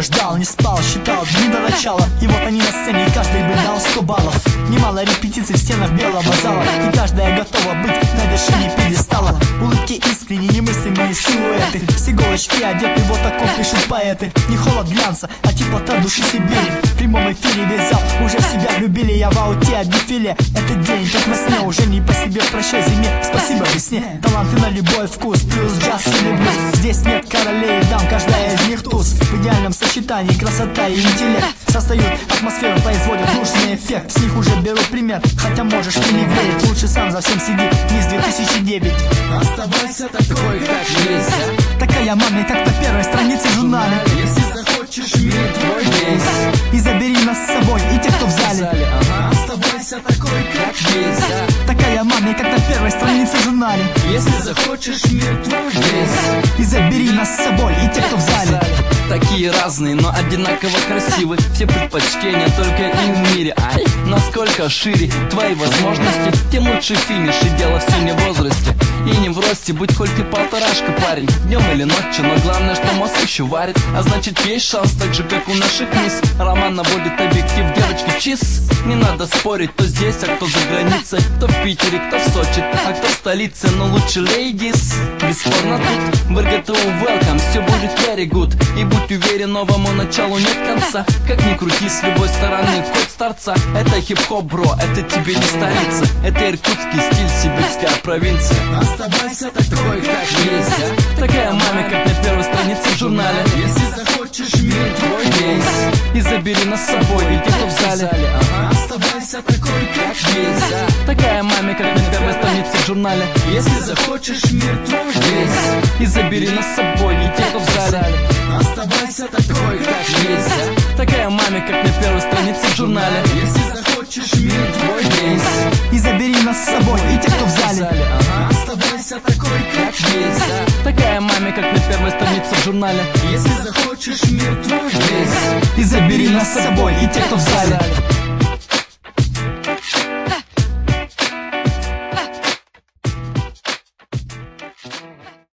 ждал, не спал, считал дни до начала. И вот они на сцене, и каждый бы дал 100 баллов. Немало репетиций в стенах белого зала, и каждая готова быть на вершине пьедестала. Улыбки искренние, немыслимые силуэты, с иголочки одеты, вот таком пишут поэты. Не холод глянца, а теплота души Сибири. В прямом эфире весь зал уже в себя влюбили. Я в ауте от дефиле, этот день как во сне. Уже не по себе, прощай зиме, спасибо весне. Таланты на любой вкус, плюс джаз или блюз. Здесь нет королей и дам, каждая из них туз. В идеальном сочетании красота и интеллект создают атмосферу, производят нужный эффект. С них уже беру пример, хотя можешь мне не верить. Лучше сам за всем сиди, мисс 2009. Оставайся такой, как есть. Такая маме, как на первой странице журнала. Если захочешь, мир твой весь. И забери нас с собой, и тех, кто в зале. Оставайся такой, как есть. Такая маме, как на первой странице журнала. Если захочешь, мир твой весь. И забери нас с собой, и тех, кто в зале. Такие разные, но одинаково красивы. Все предпочтения только им в мире. Ай, насколько шире твои возможности, тем лучше финиш. И дело все не в возрасте и не в росте. Будь хоть ты полторашка, парень, днем или ночью, но главное, что мозг еще варит. А значит, есть шанс, так же, как у наших мисс. Роман наводит объектив, девочки, чиз. Не надо спорить, кто здесь, а кто за границей. Кто в Питере, кто в Сочи, а кто в столице. Но лучше лейдис, бесспорно тут. В РГТУ welcome, все будет very good. И будь уверен, новому началу нет конца. Как ни крути, с любой стороны вход с торца. Это хип-хоп, бро, это тебе не столица. Это иркутский стиль, сибирская провинция. Оставайся такой, как есть. Такая маме, как на первой странице в журнале. Если захочешь, мир твой весь. И забери нас с собой, и тех, кто в зале. Оставайся такой, как есть. Такая маме, как на первой странице в журнале. Если захочешь, мир твой весь. И забери нас с собой, и тех, кто в зале. Оставайся такой, как есть. Такая маме, как на первой странице в журнале. Если захочешь, мир твой весь. И забери нас с собой, и тех, кто в зале. Оставайся такой, как есть. Такая маме, как на первой странице в журнале. Если захочешь, мир твой весь. И забери нас с собой, и тех, кто в зале.